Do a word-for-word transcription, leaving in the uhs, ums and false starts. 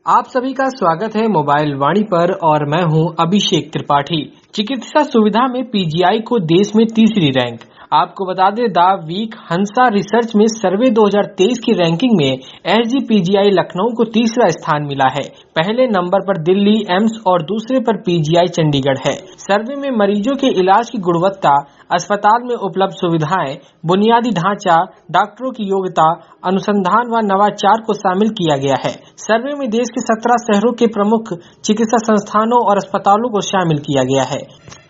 आप सभी का स्वागत है मोबाइल वाणी पर और मैं हूं अभिषेक त्रिपाठी। चिकित्सा सुविधा में पीजीआई को देश में तीसरी रैंक। आपको बता दें, द वीक हंसा रिसर्च में सर्वे दो हज़ार तेईस की रैंकिंग में एसजीपीजीआई लखनऊ को तीसरा स्थान मिला है। पहले नंबर पर दिल्ली एम्स और दूसरे पर पीजीआई चंडीगढ़ है। सर्वे में मरीजों के इलाज की गुणवत्ता, अस्पताल में उपलब्ध सुविधाएं, बुनियादी ढांचा, डॉक्टरों की योग्यता, अनुसंधान व नवाचार को शामिल किया गया है। सर्वे में देश के सत्रह शहरों के प्रमुख चिकित्सा संस्थानों और अस्पतालों को शामिल किया गया है।